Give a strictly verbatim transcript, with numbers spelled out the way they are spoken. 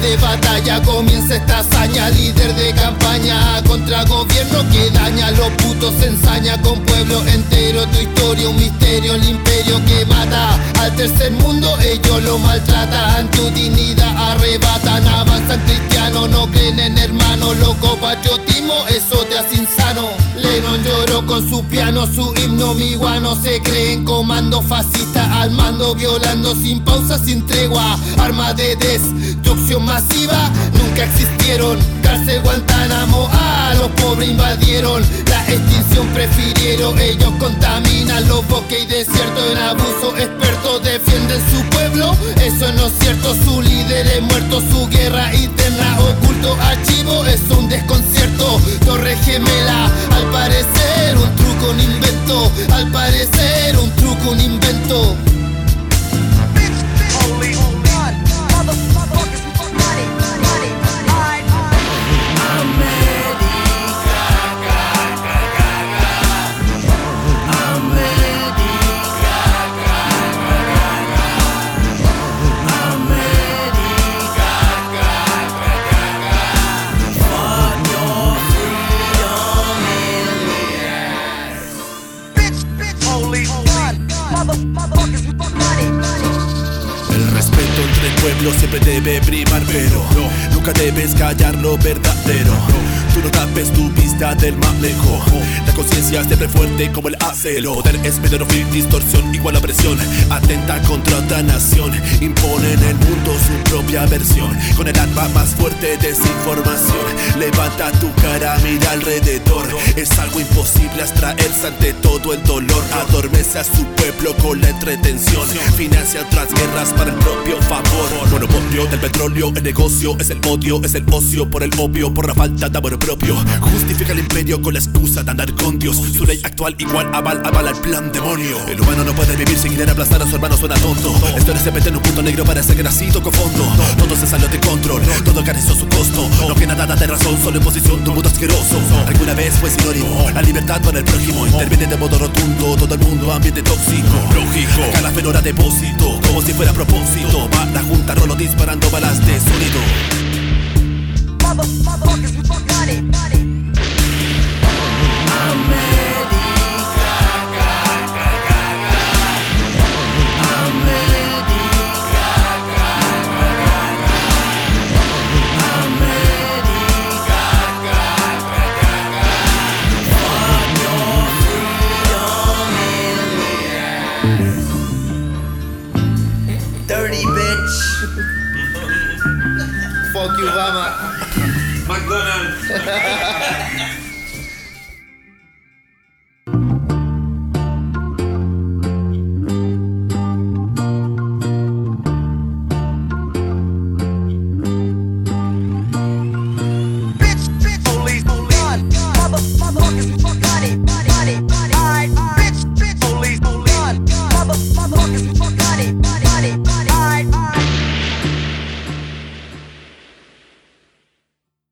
de batalla comienza esta hazaña. Líder de campaña contra gobierno que daña. Los putos se ensaña con pueblo entero. Tu historia un misterio, el imperio que mata. Al tercer mundo ellos lo maltratan. Tu dignidad arrebatan. Avanzan cristianos, no creen en hermanos. Loco patriotismo, eso te hace insano. Lennon lloró con su piano, su himno mi guano. Se cree en comando fascista al mando, violando sin pausa, sin tregua. Armas de destrucción masiva nunca existieron. Cárcel Guantánamo, a los pobres invadieron. La extinción prefirieron, ellos contaminan los bosques y desiertos. En abuso expertos defienden su pueblo, eso no es cierto. Su líder es muerto, su guerra interna oculto. Archivo es un desconcierto. Torre Gemela, al parecer un truco, un invento. Al parecer un truco, un invento. El respeto entre el pueblo siempre debe primar, pero nunca debes callar lo verdadero. Tú no tapes tu vista del manejo. La conciencia es siempre fuerte como el acero. Poder es medio distorsión igual a presión. Atenta contra otra nación. Impone en el mundo su propia versión. Con el arma más fuerte desinformación. Levanta tu cara, mira alrededor. Es algo imposible abstraerse ante todo el dolor. Adormece a su pueblo con la entretención. Financia otras guerras para el propio favor. Monopolio del petróleo, el negocio es el odio. Es el ocio por el obvio, por la falta de amor propio. Justifica el imperio con la excusa de andar con Dios. Su ley actual igual aval, avala el plan demonio. El humano no puede vivir sin querer aplastar a su hermano, suena tonto. Esto se mete en un punto negro, parece que nací tocó fondo. Todo se salió de control, todo careció su costo. No que nada da de razón, solo imposición de un mundo asqueroso. Alguna vez fue sinónimo, la libertad para el prójimo. Interviene de modo rotundo, todo el mundo ambiente tóxico. Lógico, acá la fenora depósito, como si fuera a propósito. Va la junta rolo disparando balas de sonido. Motherfuckers, we got it, got it. Dirty bitch. Fuck you, Obama. McDonald's.